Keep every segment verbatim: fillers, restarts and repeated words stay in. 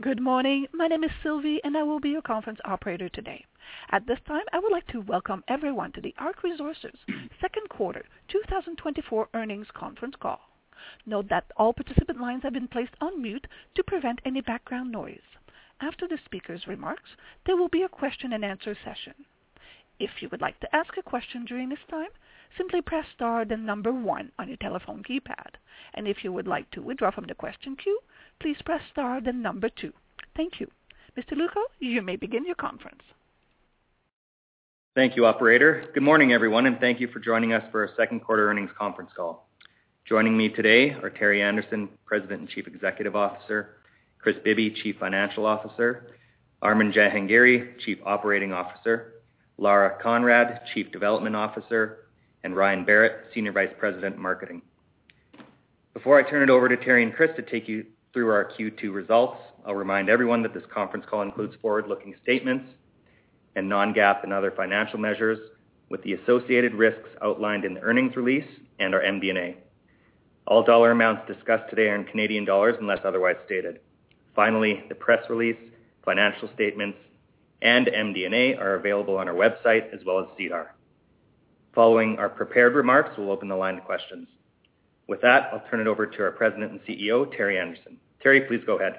Good morning. My name is Sylvie, and I will be your conference operator today. At this time, I would like to welcome everyone to the ARC Resources second quarter twenty twenty-four earnings conference call. Note that all participant lines have been placed on mute to prevent any background noise. After the speaker's remarks, there will be a question and answer session. If you would like to ask a question during this time, simply press star then number one on your telephone keypad. And if you would like to withdraw from the question queue, please press star then number two. Thank you. Mister Lucco, you may begin your conference. Thank you, operator. Good morning, everyone, and thank you for joining us for our second quarter earnings conference call. Joining me today are Terry Anderson, President and Chief Executive Officer, Kris Bibby, Chief Financial Officer, Armin Jahangiri, Chief Operating Officer, Lara Conrad, Chief Development Officer, and Ryan Barrett, Senior Vice President, Marketing. Before I turn it over to Terry and Kris to take you through our Q two results, I'll remind everyone that this conference call includes forward-looking statements and non-GAAP and other financial measures with the associated risks outlined in the earnings release and our M D and A. All dollar amounts discussed today are in Canadian dollars unless otherwise stated. Finally, the press release, financial statements, and M D and A are available on our website as well as SEDAR. Following our prepared remarks, we'll open the line to questions. With that, I'll turn it over to our President and C E O, Terry Anderson. Terry, please go ahead.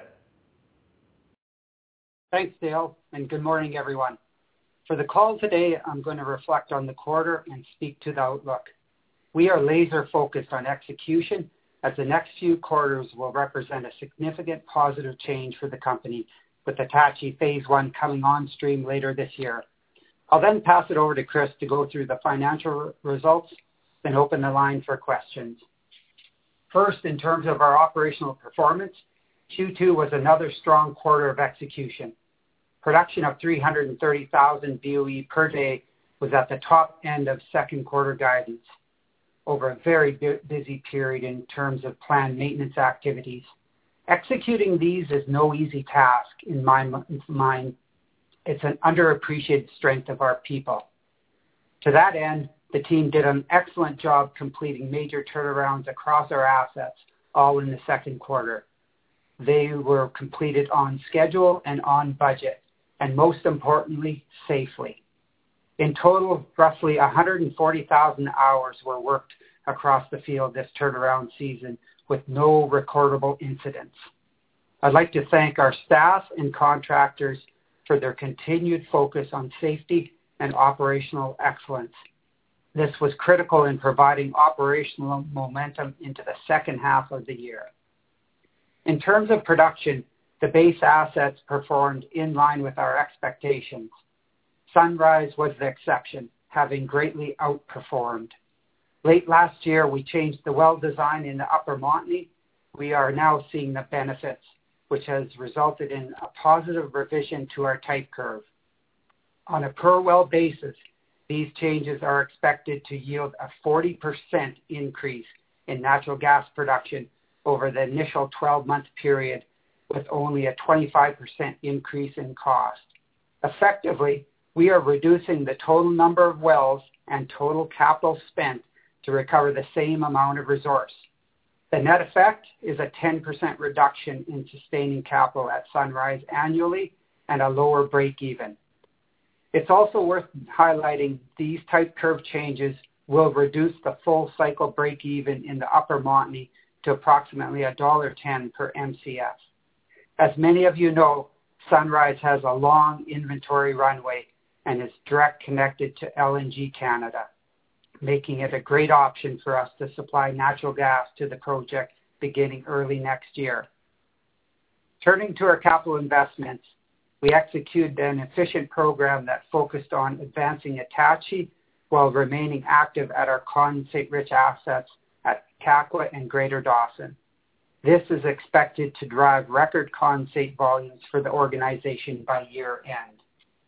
Thanks, Dale, and good morning, everyone. For the call today, I'm going to reflect on the quarter and speak to the outlook. We are laser focused on execution as the next few quarters will represent a significant positive change for the company with Attachie Phase one coming on stream later this year. I'll then pass it over to Kris to go through the financial results, then open the line for questions. First, in terms of our operational performance, Q two was another strong quarter of execution. Production of three hundred thirty thousand B O E per day was at the top end of second quarter guidance over a very bu- busy period in terms of planned maintenance activities. Executing these is no easy task in my m- mind. It's an underappreciated strength of our people. To that end, the team did an excellent job completing major turnarounds across our assets, all in the second quarter. They were completed on schedule and on budget, and most importantly, safely. In total, roughly one hundred forty thousand hours were worked across the field this turnaround season with no recordable incidents. I'd like to thank our staff and contractors for their continued focus on safety and operational excellence. This was critical in providing operational momentum into the second half of the year. In terms of production, the base assets performed in line with our expectations. Sunrise was the exception, having greatly outperformed. Late last year, we changed the well design in the Upper Montney. We are now seeing the benefits, which has resulted in a positive revision to our type curve. On a per well basis, these changes are expected to yield a forty percent increase in natural gas production over the initial twelve-month period, with only a twenty-five percent increase in cost. Effectively, we are reducing the total number of wells and total capital spent to recover the same amount of resource. The net effect is a ten percent reduction in sustaining capital at Sunrise annually and a lower break-even. It's also worth highlighting these type curve changes will reduce the full cycle break-even in the Upper Montney to approximately one dollar ten per M C F. As many of you know, Sunrise has a long inventory runway and is direct connected to L N G Canada, making it a great option for us to supply natural gas to the project beginning early next year. Turning to our capital investments, we executed an efficient program that focused on advancing Attachie while remaining active at our condensate-rich assets at Kakwa and Greater Dawson. This is expected to drive record condensate volumes for the organization by year end.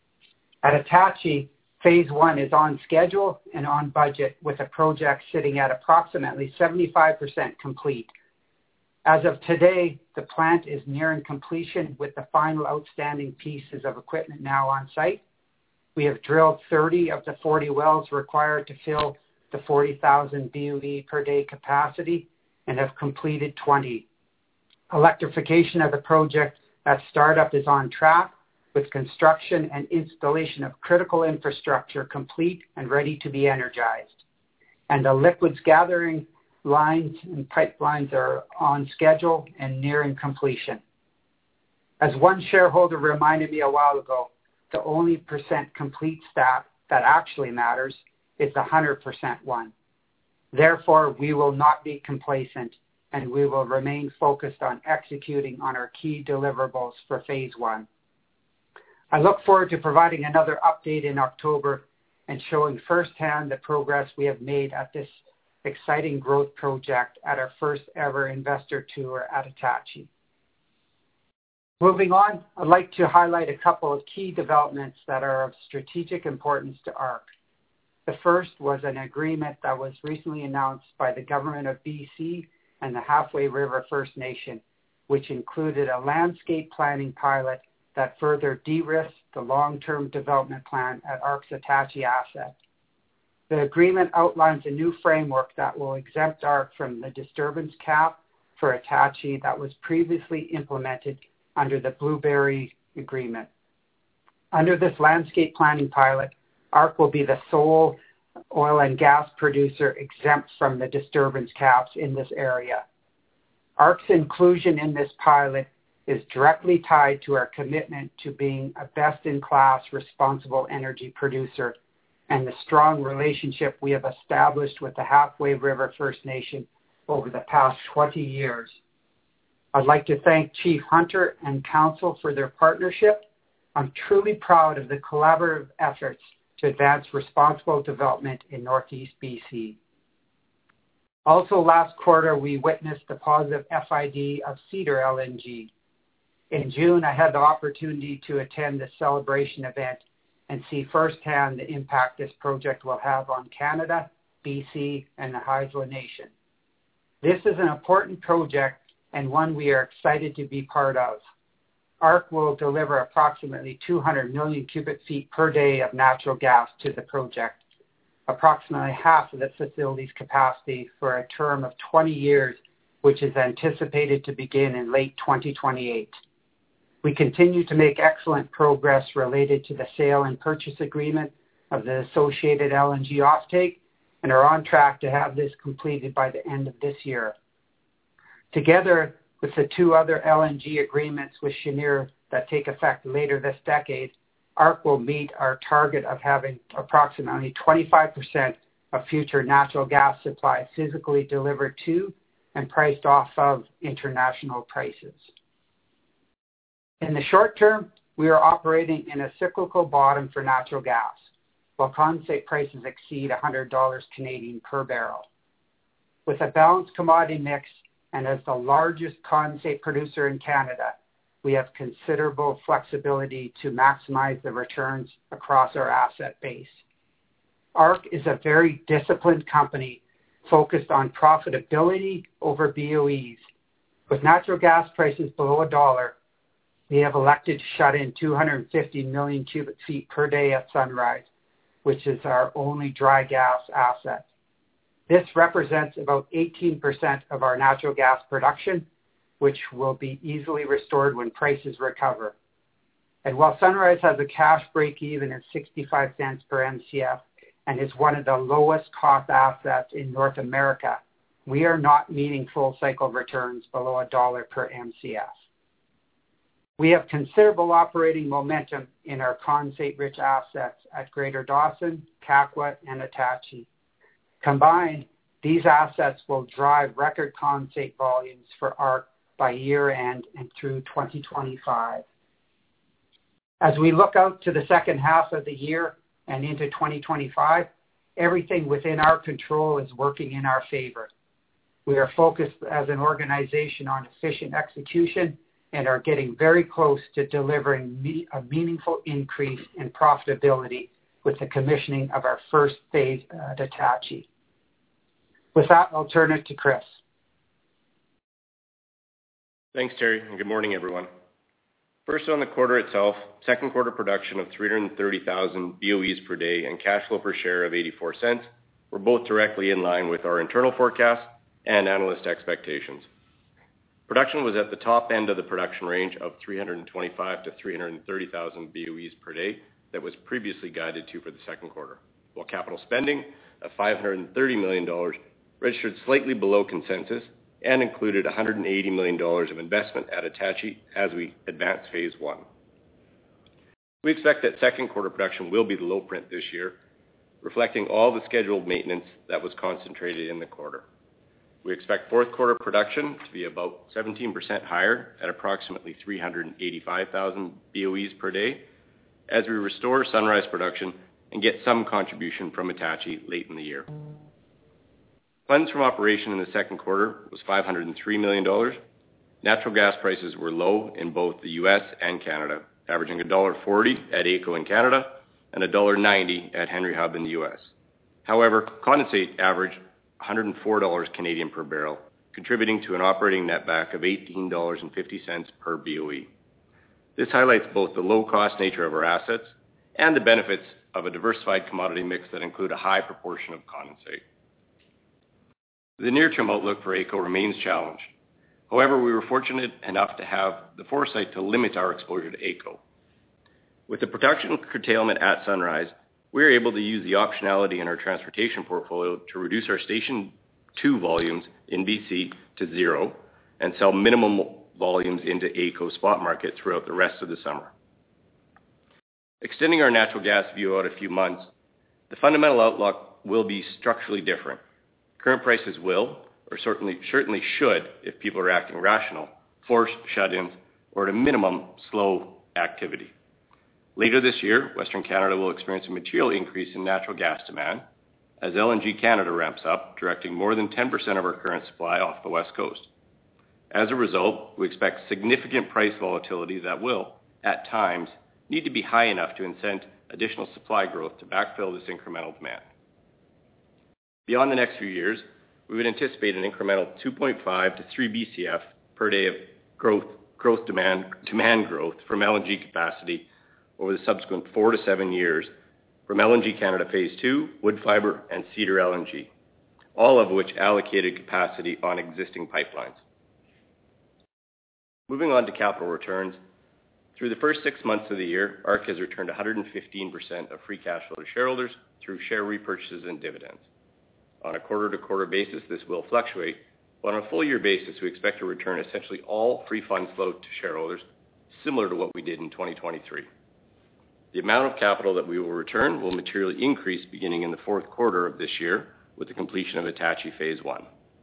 At Attachie, Phase one is on schedule and on budget, with a project sitting at approximately seventy-five percent complete. As of today, the plant is nearing completion with the final outstanding pieces of equipment now on site. We have drilled thirty of the forty wells required to fill the forty thousand B O E per day capacity and have completed twenty. Electrification of the project as startup is on track with construction and installation of critical infrastructure complete and ready to be energized. And the liquids gathering lines and pipelines are on schedule and nearing completion. As one shareholder reminded me a while ago, the only percent complete stat that actually matters is the one hundred percent one. Therefore, we will not be complacent and we will remain focused on executing on our key deliverables for phase one. I look forward to providing another update in October and showing firsthand the progress we have made at this exciting growth project at our first ever investor tour at Attachie. Moving on, I'd like to highlight a couple of key developments that are of strategic importance to A R C. The first was an agreement that was recently announced by the Government of B C and the Halfway River First Nation, which included a landscape planning pilot that further de-risked the long-term development plan at A R C's Attachie asset. The agreement outlines a new framework that will exempt A R C from the disturbance cap for Attachie that was previously implemented under the Blueberry Agreement. Under this landscape planning pilot, A R C will be the sole oil and gas producer exempt from the disturbance caps in this area. A R C's inclusion in this pilot is directly tied to our commitment to being a best-in-class responsible energy producer and the strong relationship we have established with the Halfway River First Nation over the past twenty years. I'd like to thank Chief Hunter and Council for their partnership. I'm truly proud of the collaborative efforts to advance responsible development in Northeast B C. Also last quarter, we witnessed the positive F I D of Cedar L N G. In June, I had the opportunity to attend the celebration event and see firsthand the impact this project will have on Canada, B C, and the Haisla Nation. This is an important project and one we are excited to be part of. A R C will deliver approximately two hundred million cubic feet per day of natural gas to the project, approximately half of the facility's capacity for a term of twenty years, which is anticipated to begin in late twenty twenty-eight. We continue to make excellent progress related to the sale and purchase agreement of the associated L N G offtake and are on track to have this completed by the end of this year. Together with the two other L N G agreements with Cheniere that take effect later this decade, A R C will meet our target of having approximately twenty-five percent of future natural gas supply physically delivered to and priced off of international prices. In the short term, we are operating in a cyclical bottom for natural gas, while condensate prices exceed one hundred dollars Canadian per barrel. With a balanced commodity mix and as the largest condensate producer in Canada, we have considerable flexibility to maximize the returns across our asset base. A R C is a very disciplined company focused on profitability over B O Es. With natural gas prices below a dollar, we have elected to shut in two hundred fifty million cubic feet per day at Sunrise, which is our only dry gas asset. This represents about eighteen percent of our natural gas production, which will be easily restored when prices recover. And while Sunrise has a cash break-even of sixty-five cents per M C F and is one of the lowest cost assets in North America, we are not meeting full cycle returns below a dollar per M C F. We have considerable operating momentum in our condensate-rich assets at Greater Dawson, Kakwa, and Attachie. Combined, these assets will drive record condensate volumes for A R C by year-end and through twenty twenty-five. As we look out to the second half of the year and into twenty twenty-five, everything within our control is working in our favor. We are focused as an organization on efficient execution and are getting very close to delivering me- a meaningful increase in profitability with the commissioning of our first phase at Attachie. With that, I'll turn it to Chris. Thanks, Terry, and good morning, everyone. First, on the quarter itself, second quarter production of three hundred thirty thousand B O Es per day and cash flow per share of eighty-four cents were both directly in line with our internal forecast and analyst expectations. Production was at the top end of the production range of three hundred twenty-five to three hundred thirty thousand B O Es per day that was previously guided to for the second quarter, while capital spending of five hundred thirty million dollars registered slightly below consensus and included one hundred eighty million dollars of investment at Attachie as we advance phase one. We expect that second quarter production will be the low print this year, reflecting all the scheduled maintenance that was concentrated in the quarter. We expect fourth quarter production to be about seventeen percent higher at approximately three hundred eighty-five thousand B O Es per day as we restore Sunrise production and get some contribution from Attachie late in the year. Funds from operation in the second quarter was five hundred three million dollars. Natural gas prices were low in both the U S and Canada, averaging one dollar forty at AECO in Canada and one dollar ninety at Henry Hub in the U S. However, condensate averaged one hundred four dollars Canadian per barrel, contributing to an operating netback of eighteen dollars and fifty cents per B O E. This highlights both the low-cost nature of our assets and the benefits of a diversified commodity mix that include a high proportion of condensate. The near-term outlook for AECO remains challenged. However, we were fortunate enough to have the foresight to limit our exposure to AECO. With the production curtailment at Sunrise, we are able to use the optionality in our transportation portfolio to reduce our Station two volumes in B C to zero and sell minimum volumes into AECO spot market throughout the rest of the summer. Extending our natural gas view out a few months, the fundamental outlook will be structurally different. Current prices will, or certainly, certainly should, if people are acting rational, force shut-ins or at a minimum, slow activity. Later this year, Western Canada will experience a material increase in natural gas demand as L N G Canada ramps up, directing more than ten percent of our current supply off the West Coast. As a result, we expect significant price volatility that will, at times, need to be high enough to incent additional supply growth to backfill this incremental demand. Beyond the next few years, we would anticipate an incremental two point five to three B C F per day of growth, growth demand, demand growth from L N G capacity over the subsequent four to seven years from L N G Canada Phase two, Woodfibre, and Cedar L N G, all of which allocated capacity on existing pipelines. Moving on to capital returns, through the first six months of the year, A R C has returned one hundred fifteen percent of free cash flow to shareholders through share repurchases and dividends. On a quarter-to-quarter basis, this will fluctuate, but on a full-year basis, we expect to return essentially all free funds flow to shareholders, similar to what we did in twenty twenty-three. The amount of capital that we will return will materially increase beginning in the fourth quarter of this year with the completion of Attachie Phase one.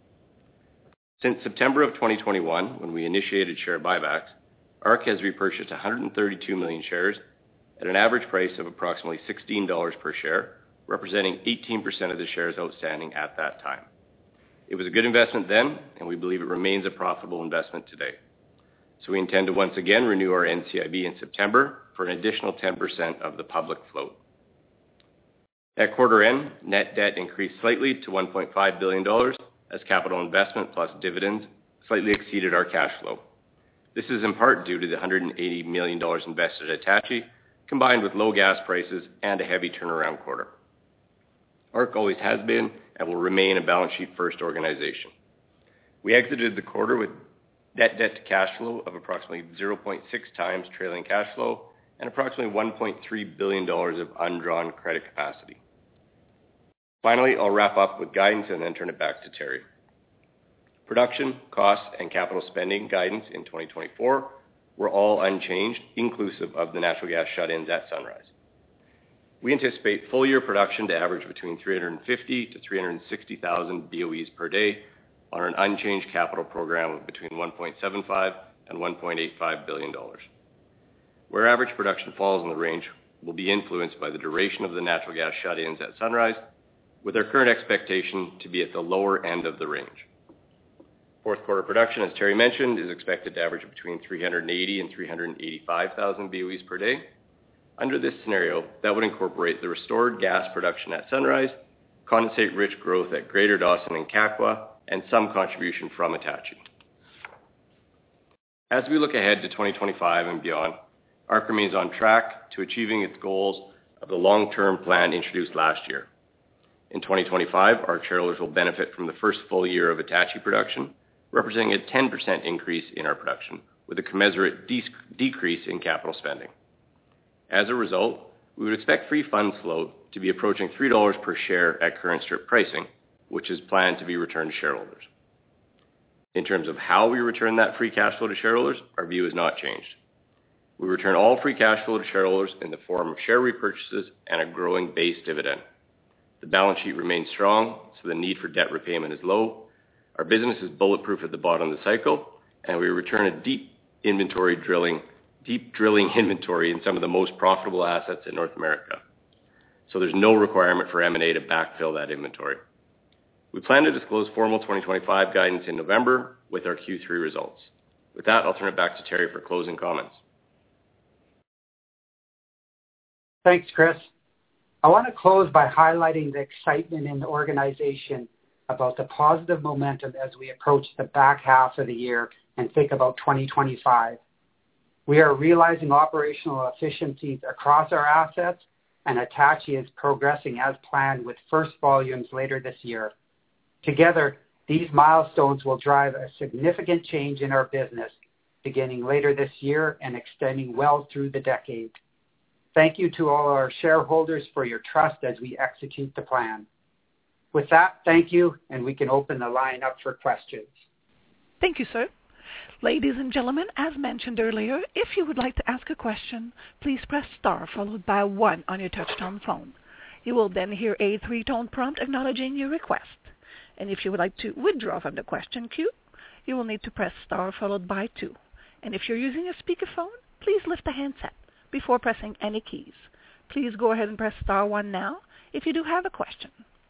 Since September of twenty twenty-one, when we initiated share buybacks, A R C has repurchased one hundred thirty-two million shares at an average price of approximately sixteen dollars per share, representing eighteen percent of the shares outstanding at that time. It was a good investment then, and we believe it remains a profitable investment today. So we intend to once again renew our N C I B in September for an additional ten percent of the public float. At quarter end, net debt increased slightly to one point five billion dollars as capital investment plus dividends slightly exceeded our cash flow. This is in part due to the one hundred eighty million dollars invested at Attachie, combined with low gas prices and a heavy turnaround quarter. A R C always has been and will remain a balance sheet first organization. We exited the quarter with net debt to cash flow of approximately zero point six times trailing cash flow and approximately one point three billion dollars of undrawn credit capacity. Finally, I'll wrap up with guidance and then turn it back to Terry. Production, costs, and capital spending guidance in twenty twenty-four were all unchanged, inclusive of the natural gas shut-ins at Sunrise. We anticipate full-year production to average between three hundred fifty to three hundred sixty thousand B O Es per day on an unchanged capital program of between one point seven five and one point eight five billion dollars. Where average production falls in the range will be influenced by the duration of the natural gas shut-ins at Sunrise, with our current expectation to be at the lower end of the range. Fourth quarter production, as Terry mentioned, is expected to average between three hundred eighty and three hundred eighty-five thousand B O Es per day. Under this scenario, that would incorporate the restored gas production at Sunrise, condensate-rich growth at Greater Dawson and Kakwa, and some contribution from Attachie. As we look ahead to twenty twenty-five and beyond, A R C remains on track to achieving its goals of the long-term plan introduced last year. In twenty twenty-five, A R C shareholders will benefit from the first full year of Attachie production, representing a ten percent increase in our production, with a commensurate de- decrease in capital spending. As a result, we would expect free funds flow to be approaching three dollars per share at current strip pricing, which is planned to be returned to shareholders. In terms of how we return that free cash flow to shareholders, our view has not changed. We return all free cash flow to shareholders in the form of share repurchases and a growing base dividend. The balance sheet remains strong, so the need for debt repayment is low. Our business is bulletproof at the bottom of the cycle, and we return a deep inventory drilling, deep drilling inventory in some of the most profitable assets in North America. So there's no requirement for M and A to backfill that inventory. We plan to disclose formal twenty twenty-five guidance in November with our Q three results. With that, I'll turn it back to Terry for closing comments. Thanks, Chris. I want to close by highlighting the excitement in the organization about the positive momentum as we approach the back half of the year and think about twenty twenty-five. We are realizing operational efficiencies across our assets, and Attachie is progressing as planned with first volumes later this year. Together, these milestones will drive a significant change in our business beginning later this year and extending well through the decade. Thank you to all our shareholders for your trust as we execute the plan. With that, thank you, and we can open the line up for questions. Thank you, sir. Ladies and gentlemen, as mentioned earlier, if you would like to ask a question, please press star followed by one on your touch-tone phone. You will then hear a three-tone prompt acknowledging your request. And if you would like to withdraw from the question queue, you will need to press star followed by two. And if you're using a speakerphone, please lift the handset before pressing any keys. Please go ahead and press star one now if you do have a question.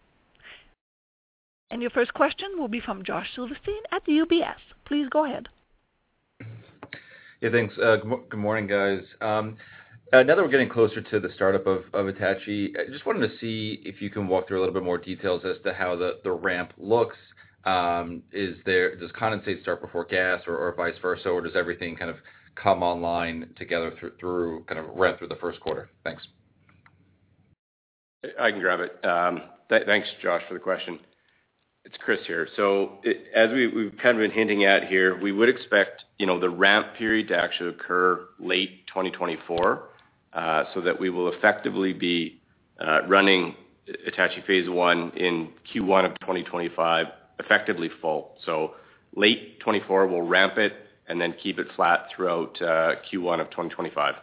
And your first question will be from Josh Silverstein at U B S. Please go ahead. Yeah, thanks. Uh, good, good morning, guys. Um, uh, now that we're getting closer to the startup of, of Attachie, I just wanted to see if you can walk through a little bit more details as to how the, the ramp looks. Um, is there does condensate start before gas, or, or vice versa, or does everything kind of come online together through, through kind of ramp through the first quarter? Thanks. I can grab it. Um, th- thanks, Josh, for the question. It's Chris here. So it, as we, we've kind of been hinting at here, we would expect, you know, the ramp period to actually occur late twenty twenty-four, uh, so that we will effectively be uh, running Attachie Phase One in Q one of twenty twenty-five, effectively full. So late twenty-four, we'll ramp it and then keep it flat throughout uh, Q one of twenty twenty-five.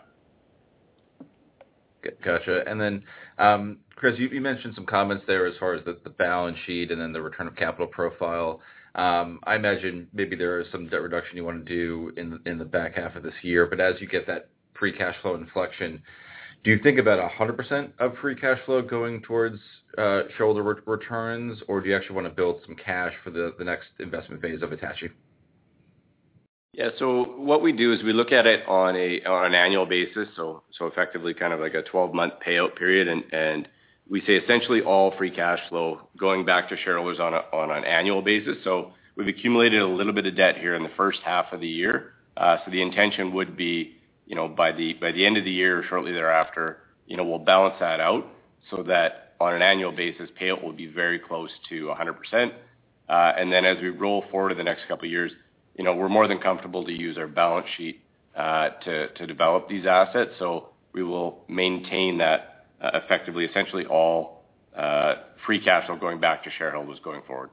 Gotcha. And then, um, Chris, you, you mentioned some comments there as far as the, the balance sheet and then the return of capital profile. Um, I imagine maybe there is some debt reduction you want to do in, in the back half of this year, but as you get that free cash flow inflection, do you think about one hundred percent of free cash flow going towards uh, shareholder re- returns, or do you actually want to build some cash for the, the next investment phase of Attachie? Yeah, so what we do is we look at it on a on an annual basis, so so effectively kind of like a twelve-month payout period, and, and we say essentially all free cash flow going back to shareholders on a, on an annual basis. So we've accumulated a little bit of debt here in the first half of the year. Uh, so the intention would be, you know, by the by the end of the year or shortly thereafter, you know, we'll balance that out so that on an annual basis, payout will be very close to one hundred percent. Uh, and then as we roll forward to the next couple of years, you know, we're more than comfortable to use our balance sheet uh, to, to develop these assets. So we will maintain that uh, effectively, essentially all uh, free cash flow going back to shareholders going forward.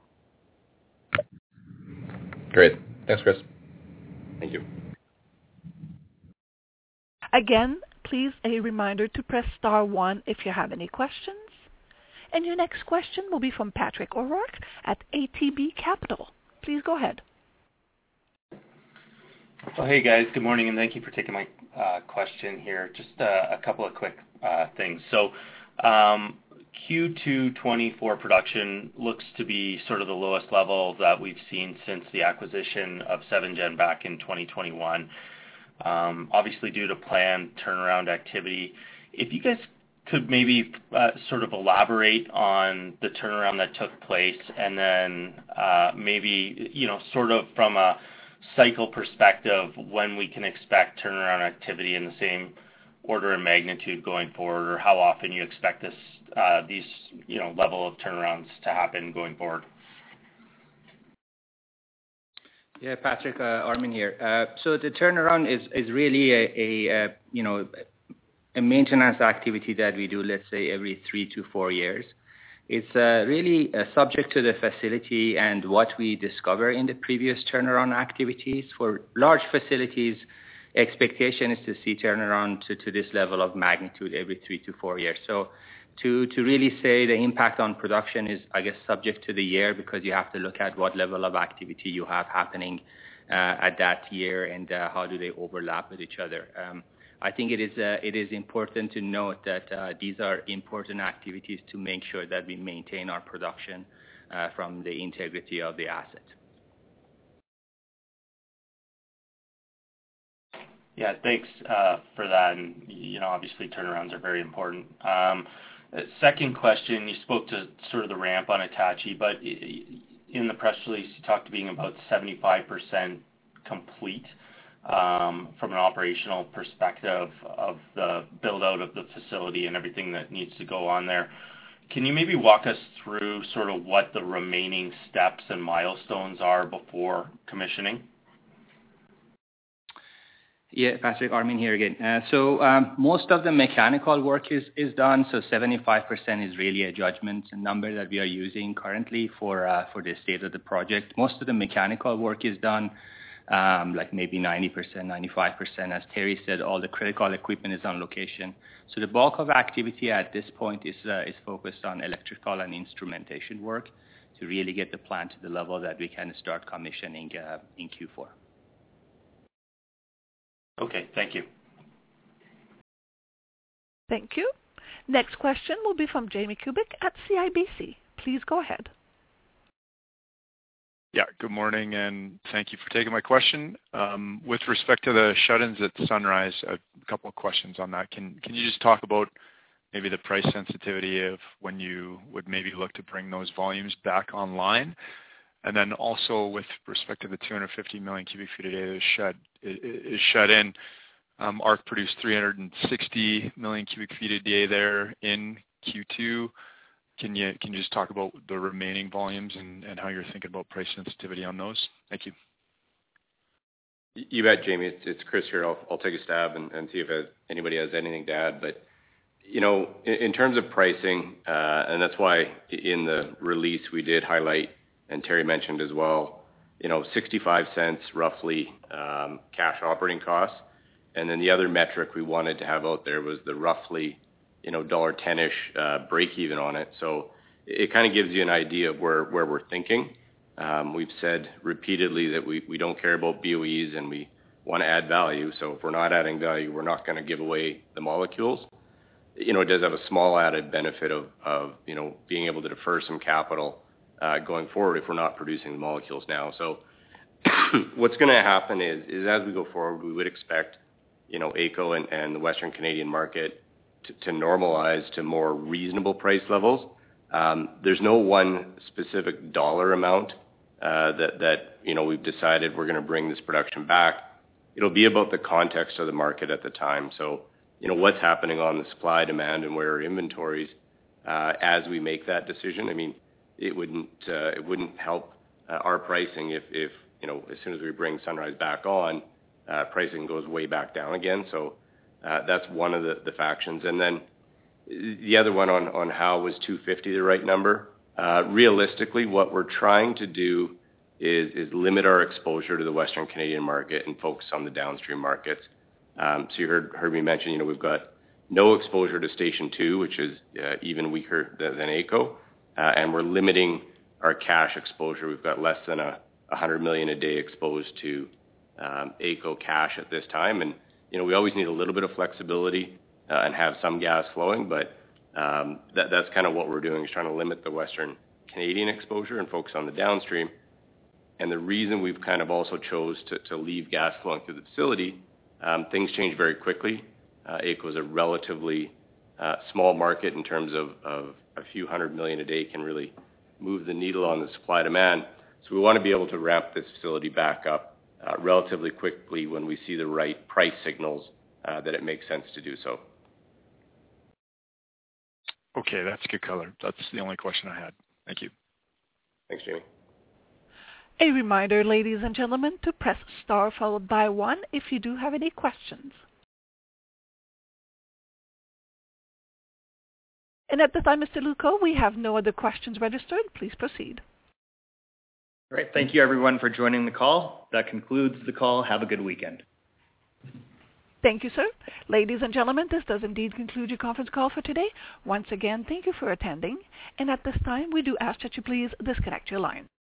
Great. Thanks, Chris. Thank you. Again, please a reminder to press star one if you have any questions. And your next question will be from Patrick O'Rourke at A T B Capital. Please go ahead. Well, hey guys, good morning, and thank you for taking my uh, question here. Just uh, a couple of quick uh, things. So um, Q two twenty-four production looks to be sort of the lowest level that we've seen since the acquisition of Seven Gen back in twenty twenty-one, um, obviously due to planned turnaround activity. If you guys could maybe uh, sort of elaborate on the turnaround that took place, and then uh, maybe, you know, sort of from a cycle perspective, when we can expect turnaround activity in the same order of magnitude going forward, or how often you expect this, uh, these, you know, level of turnarounds to happen going forward? Yeah, Patrick, uh, Armin here. Uh, so the turnaround is, is really a, a, a, you know, a maintenance activity that we do, let's say, every three to four years. It's uh, really uh, subject to the facility and what we discover in the previous turnaround activities. For large facilities, expectation is to see turnaround to, to this level of magnitude every three to four years. So to, to really say the impact on production is, I guess, subject to the year, because you have to look at what level of activity you have happening uh, at that year and uh, how do they overlap with each other. Um, I think it is uh, it is important to note that uh, these are important activities to make sure that we maintain our production uh, from the integrity of the asset. Yeah, thanks uh, for that. And, you know, obviously turnarounds are very important. Um, second question, you spoke to sort of the ramp on Attachie, but in the press release you talked to being about seventy-five percent complete. Um, from an operational perspective of the build-out of the facility and everything that needs to go on there. Can you maybe walk us through sort of what the remaining steps and milestones are before commissioning? Yeah, Patrick, Armin here again. Uh, so um, most of the mechanical work is, is done, so seventy-five percent is really a judgment number that we are using currently for, uh, for the state of the project. Most of the mechanical work is done. Um, like maybe ninety percent, ninety-five percent. As Terry said, all the critical equipment is on location. So the bulk of activity at this point is uh, is focused on electrical and instrumentation work to really get the plant to the level that we can start commissioning uh, in Q four. Okay, thank you. Thank you. Next question will be from Jamie Kubik at C I B C. Please go ahead. Yeah, good morning, and thank you for taking my question. Um, with respect to the shut-ins at Sunrise, a couple of questions on that. Can can you just talk about maybe the price sensitivity of when you would maybe look to bring those volumes back online? And then also with respect to the two hundred fifty million cubic feet a day that is shut, is shut in, um, ARC produced three hundred sixty million cubic feet a day there in Q two. Can you can you just talk about the remaining volumes and, and how you're thinking about price sensitivity on those? Thank you. You bet, Jamie. It's, it's Chris here. I'll, I'll take a stab and, and see if has, anybody has anything to add. But, you know, in, in terms of pricing, uh, and that's why in the release we did highlight, and Terry mentioned as well, you know, sixty-five cents roughly um, cash operating costs. And then the other metric we wanted to have out there was the roughly, you know, one dollar ten-ish uh, break even on it. So it kind of gives you an idea of where, where we're thinking. Um, we've said repeatedly that we, we don't care about B O Es and we want to add value. So if we're not adding value, we're not going to give away the molecules. You know, it does have a small added benefit of, of you know, being able to defer some capital uh, going forward if we're not producing the molecules now. So what's going to happen is, is as we go forward, we would expect, you know, A C O and, and the Western Canadian market to, to normalize to more reasonable price levels. Um, there's no one specific dollar amount uh, that, that, you know, we've decided we're going to bring this production back. It'll be about the context of the market at the time. So, you know, what's happening on the supply, demand, and where are inventories uh, as we make that decision. I mean, it wouldn't uh, it wouldn't help uh, our pricing if, if, you know, as soon as we bring Sunrise back on, uh, pricing goes way back down again. So uh, that's one of the, the factions. And then the other one on, on how was two fifty the right number. Uh, realistically, what we're trying to do is, is limit our exposure to the Western Canadian market and focus on the downstream markets. Um, so you heard, heard me mention, you know, we've got no exposure to Station two, which is uh, even weaker than, than A C O, uh, and we're limiting our cash exposure. We've got less than a one hundred million a day exposed to um, A C O cash at this time. And, you know, we always need a little bit of flexibility uh, and have some gas flowing, but um, that, that's kind of what we're doing, is trying to limit the Western Canadian exposure and focus on the downstream. And the reason we've kind of also chose to, to leave gas flowing through the facility, um, things change very quickly. Uh, A C O is a relatively uh, small market in terms of, of a few hundred million a day can really move the needle on the supply demand. So we want to be able to ramp this facility back up uh, relatively quickly when we see the right price signals uh, that it makes sense to do so. Okay, that's good color. That's the only question I had. Thank you. Thanks, Jamie. A reminder, ladies and gentlemen, to press star followed by one if you do have any questions. And at this time, Mister Lewko, we have no other questions registered. Please proceed. All right. Thank you, everyone, for joining the call. That concludes the call. Have a good weekend. Thank you, sir. Ladies and gentlemen, this does indeed conclude your conference call for today. Once again, thank you for attending. And at this time, we do ask that you please disconnect your line.